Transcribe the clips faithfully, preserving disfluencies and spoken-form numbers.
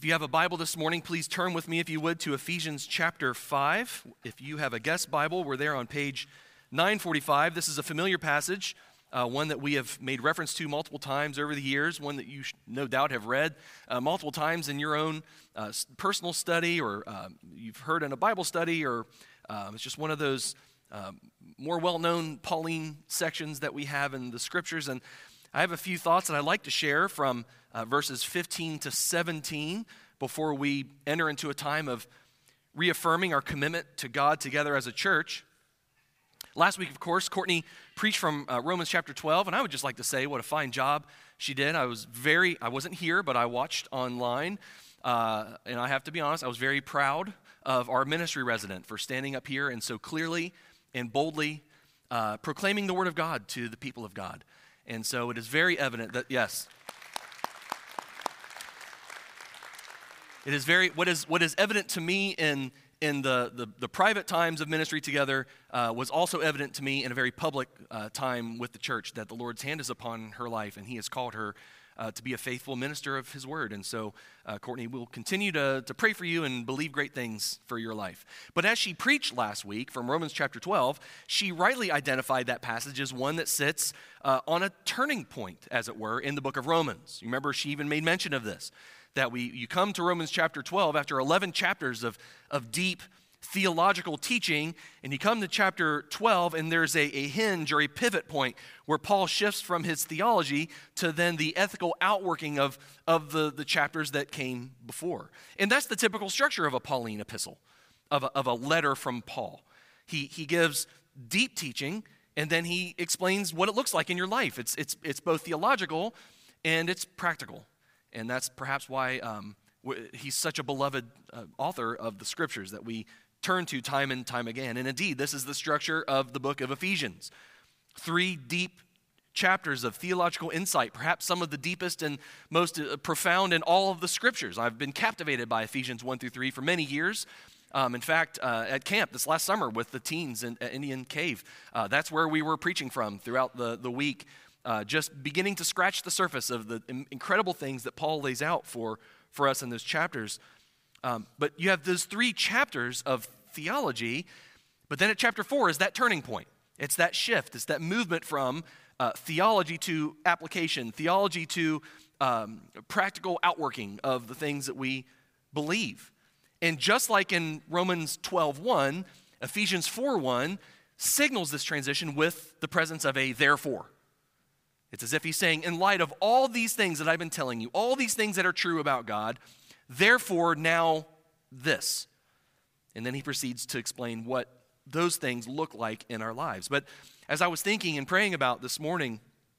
If you have a Bible this morning, please turn with me, if you would, to Ephesians chapter five. If you have a guest Bible, we're there on page nine forty-five. This is a familiar passage, uh, one that we have made reference to multiple times over the years, one that you sh- no doubt have read uh, multiple times in your own uh, personal study, or uh, you've heard in a Bible study, or uh, it's just one of those uh, more well-known Pauline sections that we have in the Scriptures. And I have a few thoughts that I'd like to share from uh, verses fifteen to seventeen before we enter into a time of reaffirming our commitment to God together as a church. Last week, of course, Courtney preached from uh, Romans chapter twelve, and I would just like to say what a fine job she did. I was very, I wasn't here, but I watched online, uh, and I have to be honest, I was very proud of our ministry resident for standing up here and so clearly and boldly uh, proclaiming the Word of God to the people of God. And so it is very evident that, yes, it is very, what is what is evident to me in in the, the, the private times of ministry together uh, was also evident to me in a very public uh, time with the church, that the Lord's hand is upon her life, and He has called her uh, to be a faithful minister of His Word. And so, uh, Courtney, we'll continue to, to pray for you and believe great things for your life. But as she preached last week from Romans chapter twelve, she rightly identified that passage as one that sits uh, on a turning point, as it were, in the book of Romans. You remember she even made mention of this, that we you come to Romans chapter twelve after eleven chapters of, of deep theological teaching, and you come to chapter twelve, and there's a, a hinge or a pivot point where Paul shifts from his theology to then the ethical outworking of, of the, the chapters that came before. And that's the typical structure of a Pauline epistle, of a, of a letter from Paul. He, he gives deep teaching, and then he explains what it looks like in your life. It's, it's, it's both theological and it's practical. And that's perhaps why um, he's such a beloved uh, author of the Scriptures that we turn to time and time again. And indeed, this is the structure of the book of Ephesians. Three deep chapters of theological insight, perhaps some of the deepest and most uh, profound in all of the Scriptures. I've been captivated by Ephesians one through three for many years. Um, in fact, uh, at camp this last summer with the teens in, at Indian Cave, uh, that's where we were preaching from throughout the, the week. Uh, just beginning to scratch the surface of the incredible things that Paul lays out for, for us in those chapters. Um, but you have those three chapters of theology, but then at chapter four is that turning point. It's that shift. It's that movement from uh, theology to application, theology to um, practical outworking of the things that we believe. And just like in Romans twelve one, Ephesians four one signals this transition with the presence of a therefore. It's as if he's saying, in light of all these things that I've been telling you, all these things that are true about God, therefore now this. And then he proceeds to explain what those things look like in our lives. But as I was thinking and praying about this morning,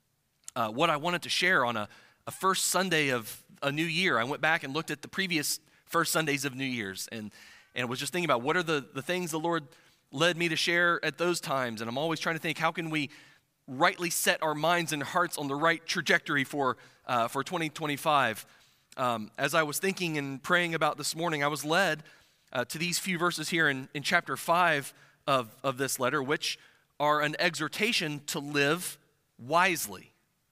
uh, what I wanted to share on a, a first Sunday of a new year, I went back and looked at the previous first Sundays of New Year's and, and was just thinking about what are the, the things the Lord led me to share at those times. And I'm always trying to think, how can we rightly set our minds and hearts on the right trajectory for uh, for twenty twenty-five. Um, as I was thinking and praying about this morning, I was led uh, to these few verses here in, in chapter five of, of this letter, which are an exhortation to live wisely.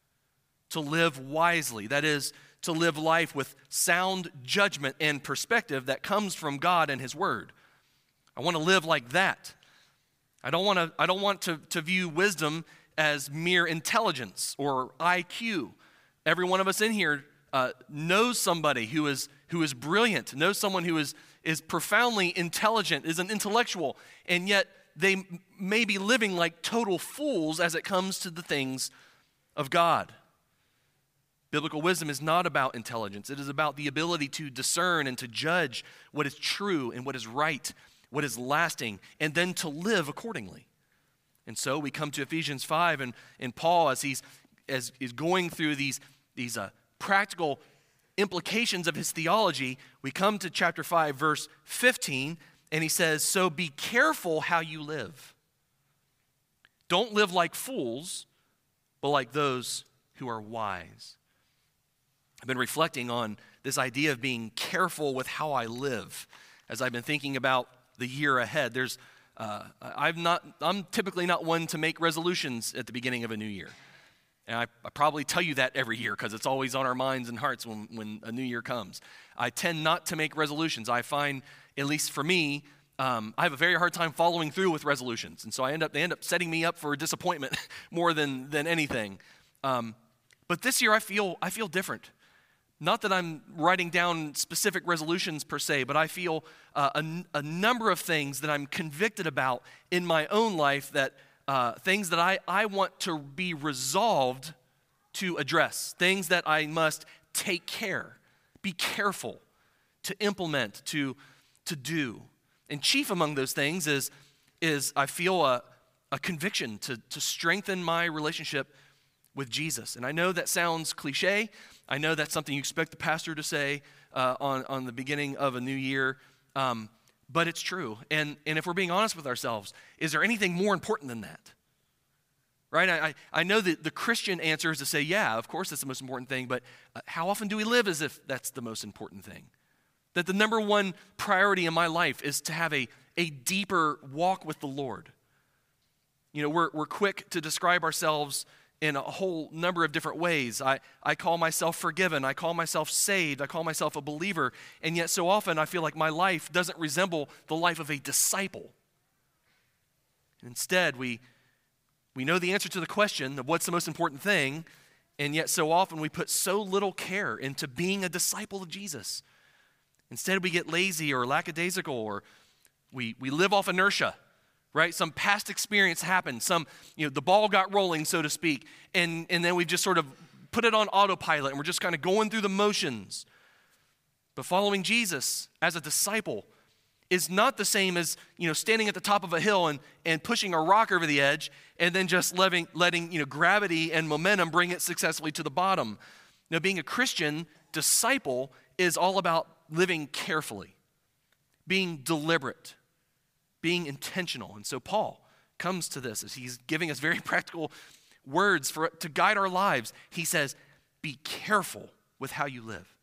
To live wisely. That is, to live life with sound judgment and perspective that comes from God and His Word. I want to live like that. I don't want to, I don't want to, to view wisdom as mere intelligence or I Q. Every one of us in here uh, knows somebody who is who is brilliant, knows someone who is is profoundly intelligent, is an intellectual, and yet they m- may be living like total fools as it comes to the things of God. Biblical wisdom is not about intelligence. It is about the ability to discern and to judge what is true and what is right, what is lasting, and then to live accordingly. And so we come to Ephesians five, and, and Paul, as he's as is going through these, these uh, practical implications of his theology, we come to chapter five, verse fifteen, and he says, so be careful how you live. Don't live like fools, but like those who are wise. I've been reflecting on this idea of being careful with how I live as I've been thinking about the year ahead. There's Uh, I'm not. I'm typically not one to make resolutions at the beginning of a new year. And I, I probably tell you that every year because it's always on our minds and hearts when, when a new year comes. I tend not to make resolutions. I find, at least for me, um, I have a very hard time following through with resolutions. And so I end up, they end up setting me up for disappointment more than, than anything. Um, but this year I feel, I feel different. Not that I'm writing down specific resolutions per se, but I feel uh, a, a number of things that I'm convicted about in my own life, that uh, things that I, I want to be resolved to address, things that I must take care, be careful to implement, to, to do. And chief among those things is, is I feel a, a conviction to, to strengthen my relationship with Jesus. And I know that sounds cliche. I know that's something you expect the pastor to say uh, on, on the beginning of a new year, um, but it's true. And, and if we're being honest with ourselves, is there anything more important than that? Right? I, I know that the Christian answer is to say, yeah, of course that's the most important thing, but uh, how often do we live as if that's the most important thing? That the number one priority in my life is to have a, a deeper walk with the Lord. You know, we're, we're quick to describe ourselves in a whole number of different ways. I, I call myself forgiven. I call myself saved. I call myself a believer. And yet so often I feel like my life doesn't resemble the life of a disciple. Instead, we, we know the answer to the question of what's the most important thing, and yet so often we put so little care into being a disciple of Jesus. Instead, we get lazy or lackadaisical, or we, we live off inertia. Right? Some past experience happened. Some, you know, the ball got rolling, so to speak. And, and then we've just sort of put it on autopilot and we're just kind of going through the motions. But following Jesus as a disciple is not the same as, you know, standing at the top of a hill and, and pushing a rock over the edge and then just letting, letting, you know, gravity and momentum bring it successfully to the bottom. Now, being a Christian disciple is all about living carefully, being deliberate, being intentional. And so Paul comes to this as he's giving us very practical words for to guide our lives. He says, be careful with how you live.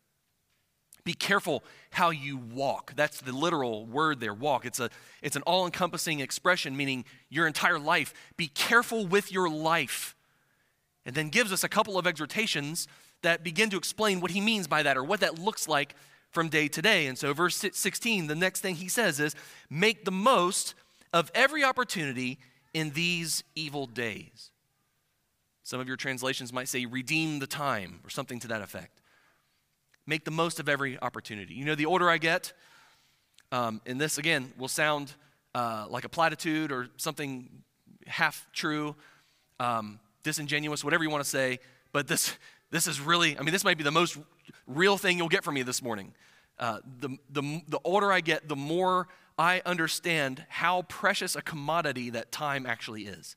Be careful how you walk. That's the literal word there, walk. It's a it's an all-encompassing expression, meaning your entire life. Be careful with your life. And then gives us a couple of exhortations that begin to explain what he means by that, or what that looks like from day to day. And so verse sixteen, the next thing he says is, make the most of every opportunity in these evil days. Some of your translations might say, redeem the time, or something to that effect. Make the most of every opportunity. You know, the older I get, um, and this again will sound uh, like a platitude or something half true, um, disingenuous, whatever you want to say, but this this is really, I mean, this might be the most real thing you'll get from me this morning. Uh, the, the, the older I get, the more I understand how precious a commodity that time actually is.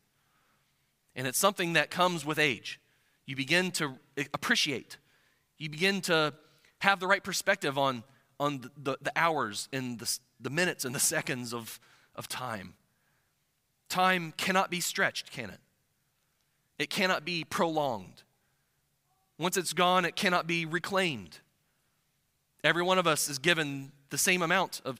And it's something that comes with age. You begin to appreciate. You begin to have the right perspective on, on the, the, the hours and the, the minutes and the seconds of, of time. Time cannot be stretched, can it? It cannot be prolonged. Once it's gone, it cannot be reclaimed. Every one of us is given the same amount of,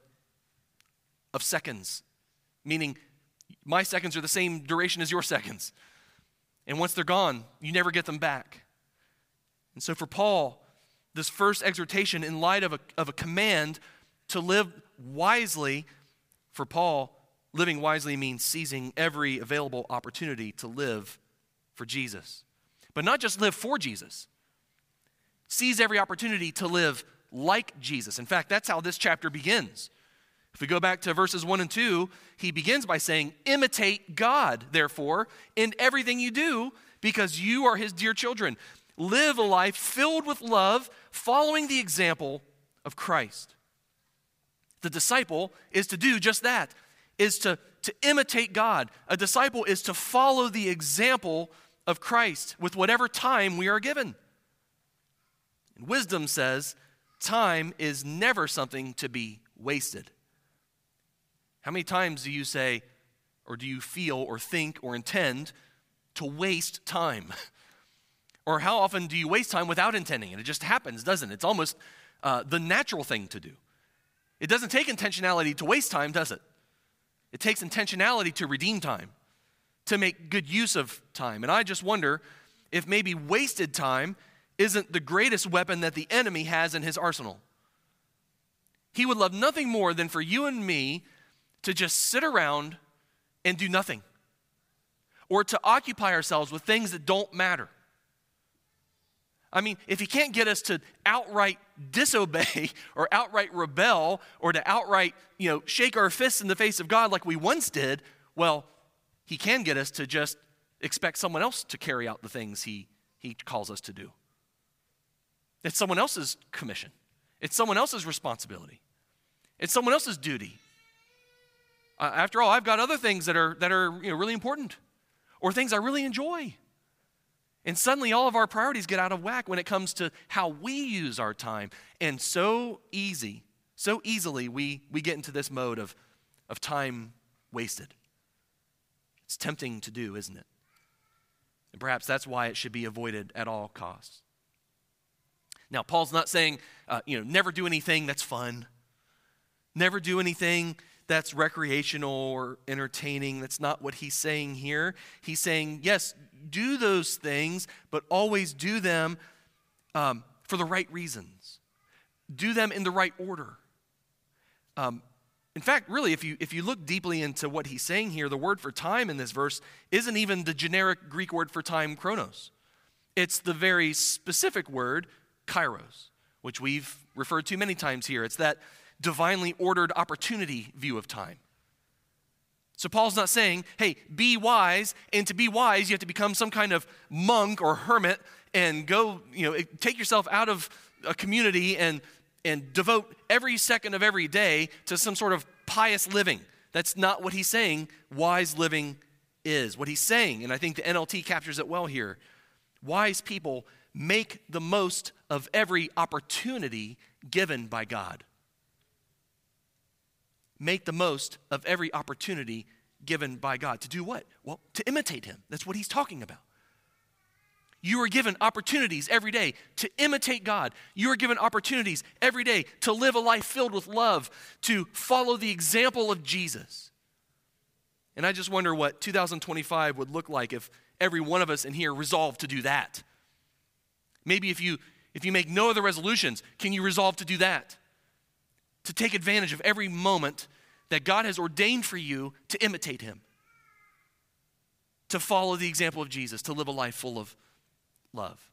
of seconds, meaning my seconds are the same duration as your seconds. And once they're gone, you never get them back. And so for Paul, this first exhortation in light of a, of a command to live wisely, for Paul, living wisely means seizing every available opportunity to live for Jesus. But not just live for Jesus. Seize every opportunity to live like Jesus. In fact, that's how this chapter begins. If we go back to verses one and two, he begins by saying, imitate God, therefore, in everything you do, because you are his dear children. Live a life filled with love, following the example of Christ. The disciple is to do just that, is to, to imitate God. A disciple is to follow the example of Christ with whatever time we are given. And wisdom says time is never something to be wasted. How many times do you say, or do you feel or think or intend to waste time? Or how often do you waste time without intending it? It just happens, doesn't it? It's almost uh, the natural thing to do. It doesn't take intentionality to waste time, does it? It takes intentionality to redeem time, to make good use of time. And I just wonder if maybe wasted time isn't the greatest weapon that the enemy has in his arsenal. He would love nothing more than for you and me to just sit around and do nothing, or to occupy ourselves with things that don't matter. I mean, if he can't get us to outright disobey or outright rebel or to outright, you know, shake our fists in the face of God like we once did, well, he can get us to just expect someone else to carry out the things he, he calls us to do. It's someone else's commission. It's someone else's responsibility. It's someone else's duty. Uh, after all, I've got other things that are, that are you know, really important, or things I really enjoy. And suddenly all of our priorities get out of whack when it comes to how we use our time. And so easy, so easily we, we get into this mode of, of time wasted. It's tempting to do, isn't it? And perhaps that's why it should be avoided at all costs. Now, Paul's not saying, uh, you know, never do anything that's fun. Never do anything that's recreational or entertaining. That's not what he's saying here. He's saying, yes, do those things, but always do them um, for the right reasons. Do them in the right order. Um, in fact, really, if you if you look deeply into what he's saying here, the word for time in this verse isn't even the generic Greek word for time, chronos. It's the very specific word, kairos, which we've referred to many times here. It's that divinely ordered opportunity view of time. So Paul's not saying, hey, be wise, and to be wise, you have to become some kind of monk or hermit and go, you know, take yourself out of a community and, and devote every second of every day to some sort of pious living. That's not what he's saying wise living is. What he's saying, and I think the N L T captures it well here, wise people make the most of every opportunity given by God. Make the most of every opportunity given by God. To do what? Well, to imitate him. That's what he's talking about. You are given opportunities every day to imitate God. You are given opportunities every day to live a life filled with love, to follow the example of Jesus. And I just wonder what two thousand twenty-five would look like if every one of us in here resolved to do that. Maybe if you if you make no other resolutions, can you resolve to do that? To take advantage of every moment that God has ordained for you to imitate him. To follow the example of Jesus, to live a life full of love.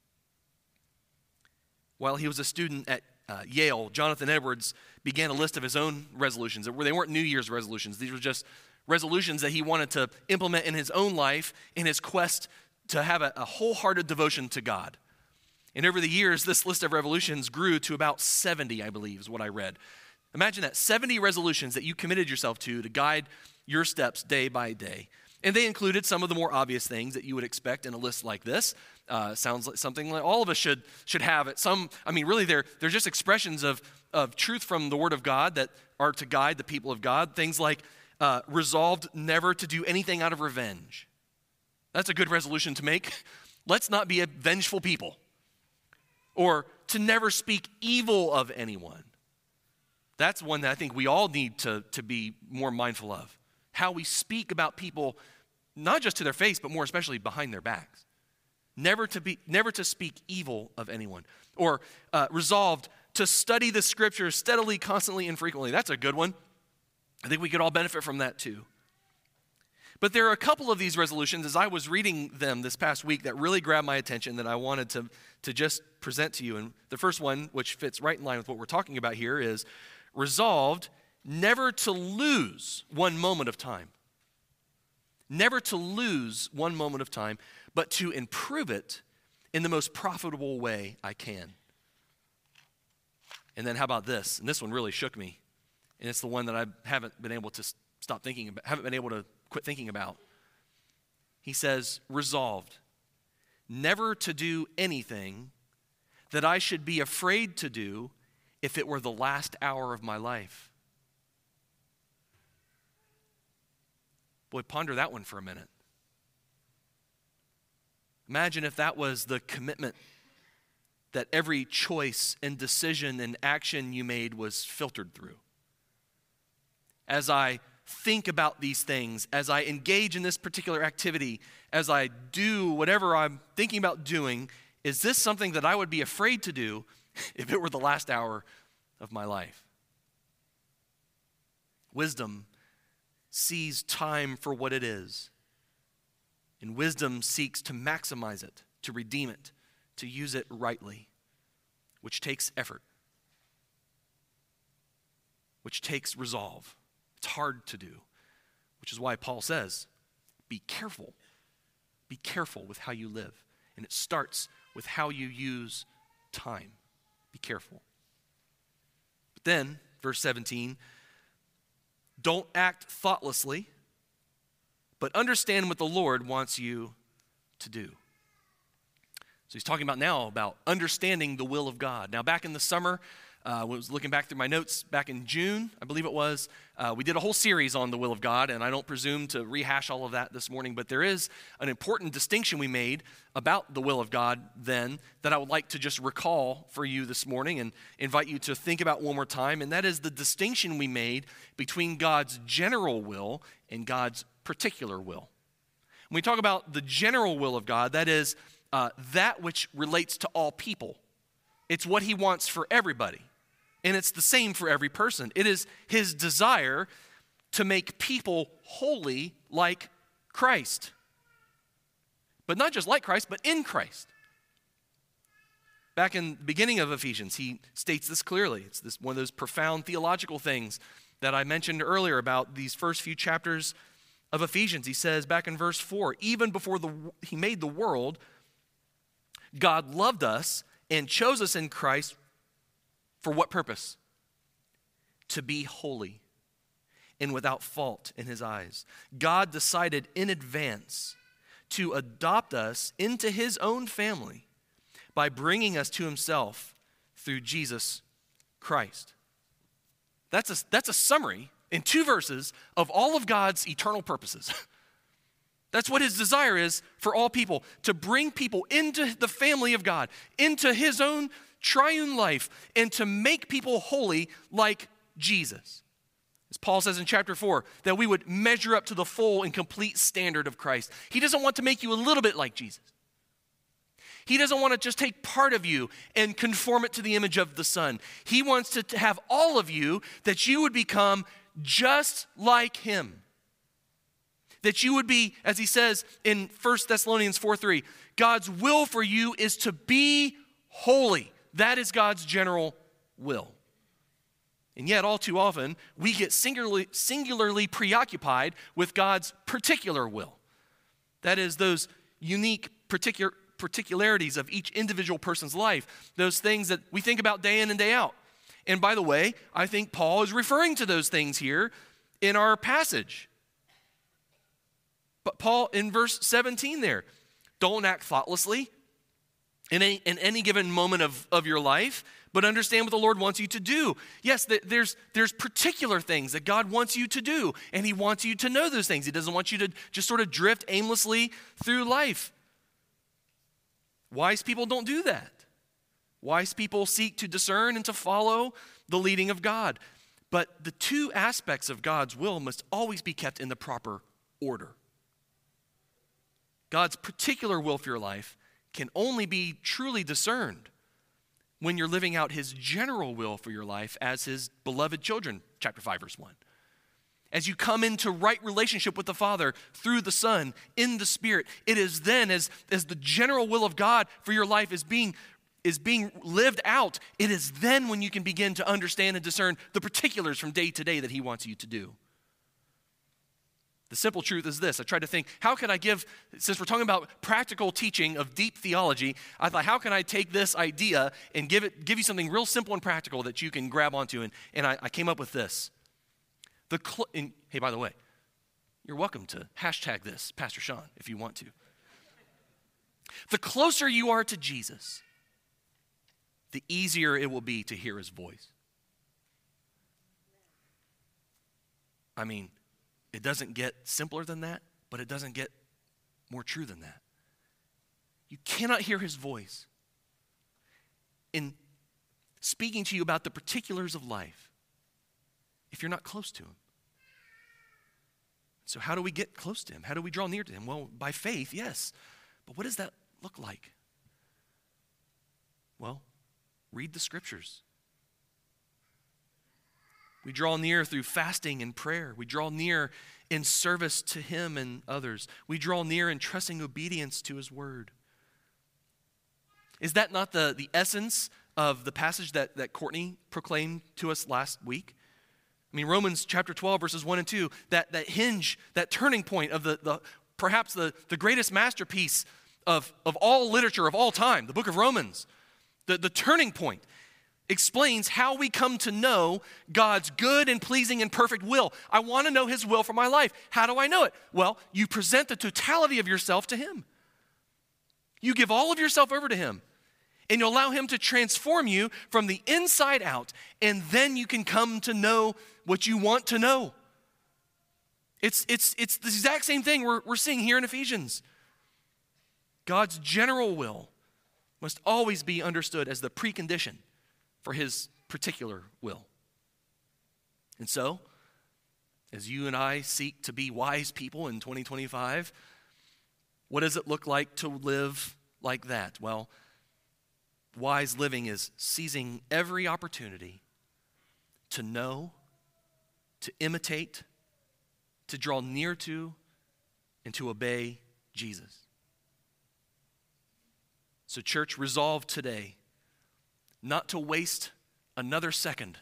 While he was a student at uh, Yale, Jonathan Edwards began a list of his own resolutions. They weren't New Year's resolutions. These were just resolutions that he wanted to implement in his own life in his quest to have a, a wholehearted devotion to God. And over the years, this list of resolutions grew to about seventy, I believe, is what I read. Imagine that, seventy resolutions that you committed yourself to to guide your steps day by day. And they included some of the more obvious things that you would expect in a list like this. Uh, sounds like something like all of us should should have it. Some, I mean, really, they're, they're just expressions of, of truth from the Word of God that are to guide the people of God. Things like uh, resolved never to do anything out of revenge. That's a good resolution to make. Let's not be a vengeful people. Or to never speak evil of anyone. That's one that I think we all need to, to be more mindful of. How we speak about people, not just to their face, but more especially behind their backs. Never to be, never to speak evil of anyone. Or uh, resolved to study the scriptures steadily, constantly, and frequently. That's a good one. I think we could all benefit from that too. But there are a couple of these resolutions, as I was reading them this past week, that really grabbed my attention that I wanted to, to just present to you. And the first one, which fits right in line with what we're talking about here, is resolved never to lose one moment of time. Never to lose one moment of time, but to improve it in the most profitable way I can. And then how about this? And this one really shook me. And it's the one that I haven't been able to stop thinking about, haven't been able to quit thinking about. He says, resolved never to do anything that I should be afraid to do if it were the last hour of my life. Boy, ponder that one for a minute. Imagine if that was the commitment that every choice and decision and action you made was filtered through. As I think about these things, as I engage in this particular activity, as I do whatever I'm thinking about doing, is this something that I would be afraid to do if it were the last hour of my life? Wisdom sees time for what it is, and wisdom seeks to maximize it, to redeem it, to use it rightly, which takes effort, which takes resolve. It's hard to do, which is why Paul says, be careful. Be careful with how you live. And it starts with how you use time. Be careful. But then, verse seventeen, don't act thoughtlessly, but understand what the Lord wants you to do. So he's talking about now about understanding the will of God. Now, back in the summer, Uh, I was looking back through my notes back in June, I believe it was. Uh, we did a whole series on the will of God, and I don't presume to rehash all of that this morning, but there is an important distinction we made about the will of God then that I would like to just recall for you this morning and invite you to think about one more time, and that is the distinction we made between God's general will and God's particular will. When we talk about the general will of God, that is uh, that which relates to all people. It's what he wants for everybody. And it's the same for every person. It is his desire to make people holy like Christ. But not just like Christ, but in Christ. Back in the beginning of Ephesians, he states this clearly. It's this one of those profound theological things that I mentioned earlier about these first few chapters of Ephesians. He says back in verse four, even before the, he made the world, God loved us and chose us in Christ. For what purpose? To be holy and without fault in his eyes. God decided in advance to adopt us into his own family by bringing us to himself through Jesus Christ. That's a, that's a summary in two verses of all of God's eternal purposes. That's what his desire is for all people, to bring people into the family of God, into his own triune life, and to make people holy like Jesus. As Paul says in chapter four, that we would measure up to the full and complete standard of Christ. He doesn't want to make you a little bit like Jesus. He doesn't want to just take part of you and conform it to the image of the Son. He wants to have all of you, that you would become just like him. That you would be, as he says in First Thessalonians four three, God's will for you is to be holy. That is God's general will. And yet, all too often, we get singularly, singularly preoccupied with God's particular will. That is, those unique particular, particularities of each individual person's life, those things that we think about day in and day out. And by the way, I think Paul is referring to those things here in our passage. But Paul, in verse seventeen there, don't act thoughtlessly in any, in any given moment of, of your life, but understand what the Lord wants you to do. Yes, there's, there's particular things that God wants you to do, and he wants you to know those things. He doesn't want you to just sort of drift aimlessly through life. Wise people don't do that. Wise people seek to discern and to follow the leading of God. But the two aspects of God's will must always be kept in the proper order. God's particular will for your life can only be truly discerned when you're living out his general will for your life as his beloved children, chapter five, verse one. As you come into right relationship with the Father through the Son, in the Spirit, it is then as, as the general will of God for your life is being, is being lived out, it is then when you can begin to understand and discern the particulars from day to day that he wants you to do. The simple truth is this. I tried to think, how can I give, since we're talking about practical teaching of deep theology, I thought, how can I take this idea and give it, give you something real simple and practical that you can grab onto? And, and I, I came up with this. The cl- and, hey, by the way, you're welcome to hashtag this, Pastor Sean, if you want to. The closer you are to Jesus, the easier it will be to hear his voice. I mean, it doesn't get simpler than that, but it doesn't get more true than that. You cannot hear his voice in speaking to you about the particulars of life if you're not close to him. So how do we get close to him? How do we draw near to him? Well, by faith, yes. But what does that look like? Well, read the scriptures. We draw near through fasting and prayer. We draw near in service to him and others. We draw near in trusting obedience to his word. Is that not the, the essence of the passage that, that Courtney proclaimed to us last week? I mean, Romans chapter twelve, verses one and two, that, that hinge, that turning point of the, the perhaps the, the greatest masterpiece of, of all literature of all time, the book of Romans. The, the turning point explains how we come to know God's good and pleasing and perfect will. I want to know his will for my life. How do I know it? Well, you present the totality of yourself to him. You give all of yourself over to him. And you allow him to transform you from the inside out. And then you can come to know what you want to know. It's, it's, it's the exact same thing we're, we're seeing here in Ephesians. God's general will must always be understood as the precondition for his particular will. And so, as you and I seek to be wise people in twenty twenty-five, what does it look like to live like that? Well, wise living is seizing every opportunity to know, to imitate, to draw near to, and to obey Jesus. So, church, resolve today not to waste another second.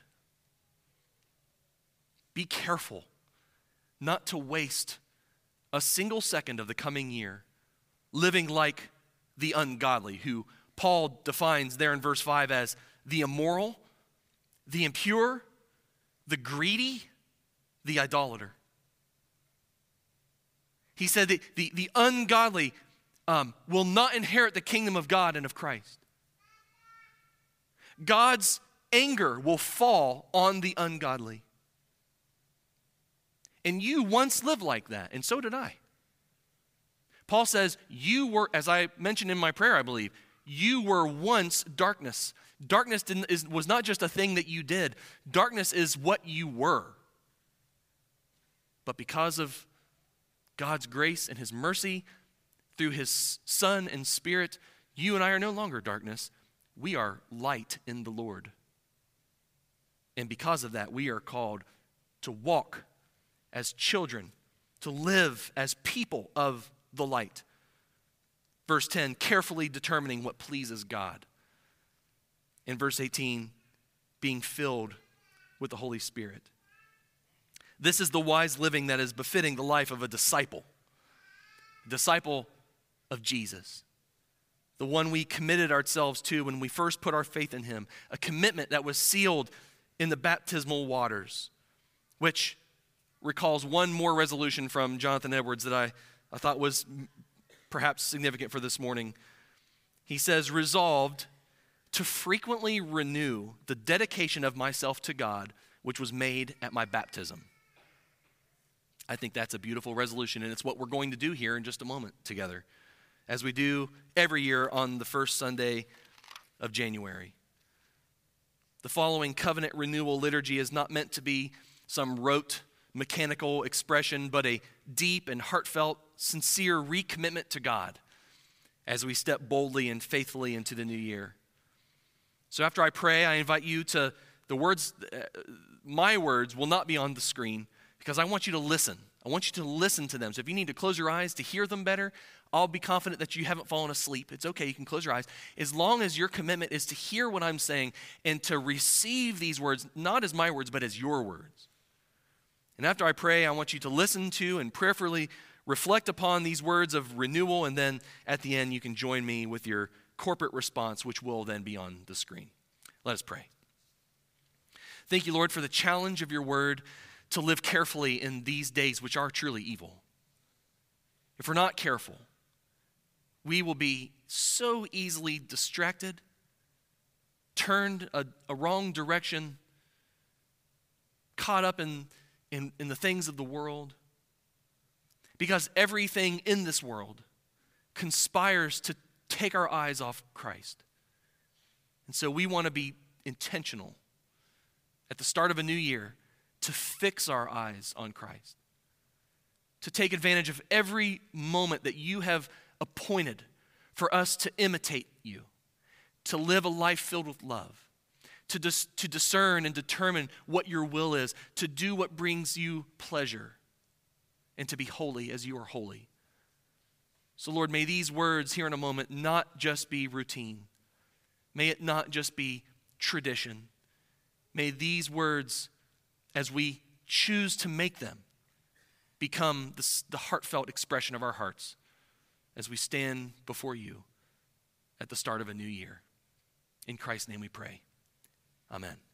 Be careful not to waste a single second of the coming year living like the ungodly, who Paul defines there in verse five as the immoral, the impure, the greedy, the idolater. He said that the, the ungodly um, will not inherit the kingdom of God and of Christ. God's anger will fall on the ungodly. And you once lived like that, and so did I. Paul says, you were, as I mentioned in my prayer, I believe, you were once darkness. Darkness didn't, is, was not just a thing that you did. Darkness is what you were. But because of God's grace and his mercy, through his Son and Spirit, you and I are no longer darkness. We are light in the Lord. And because of that, we are called to walk as children, to live as people of the light. Verse ten, carefully determining what pleases God. In verse eighteen, being filled with the Holy Spirit. This is the wise living that is befitting the life of a disciple. A disciple of Jesus. The one we committed ourselves to when we first put our faith in him. A commitment that was sealed in the baptismal waters, which recalls one more resolution from Jonathan Edwards that I, I thought was perhaps significant for this morning. He says, resolved to frequently renew the dedication of myself to God, which was made at my baptism. I think that's a beautiful resolution, and it's what we're going to do here in just a moment together, as we do every year on the first Sunday of January. The following covenant renewal liturgy is not meant to be some rote, mechanical expression, but a deep and heartfelt, sincere recommitment to God as we step boldly and faithfully into the new year. So after I pray, I invite you to, the words, uh, my words will not be on the screen because I want you to listen. I want you to listen to them. So if you need to close your eyes to hear them better, I'll be confident that you haven't fallen asleep. It's okay, you can close your eyes. As long as your commitment is to hear what I'm saying and to receive these words, not as my words, but as your words. And after I pray, I want you to listen to and prayerfully reflect upon these words of renewal, and then at the end, you can join me with your corporate response, which will then be on the screen. Let us pray. Thank you, Lord, for the challenge of your word to live carefully in these days, which are truly evil. If we're not careful, we will be so easily distracted, turned a, a wrong direction, caught up in, in, in the things of the world, because everything in this world conspires to take our eyes off Christ. And so we want to be intentional at the start of a new year to fix our eyes on Christ. to take advantage of every moment that you have appointed for us to imitate you, to live a life filled with love, to, dis- to discern and determine what your will is, to do what brings you pleasure, and to be holy as you are holy. So Lord, may these words here in a moment not just be routine. May it not just be tradition. May these words, as we choose to make them, become the, the heartfelt expression of our hearts as we stand before you at the start of a new year. In Christ's name we pray. Amen.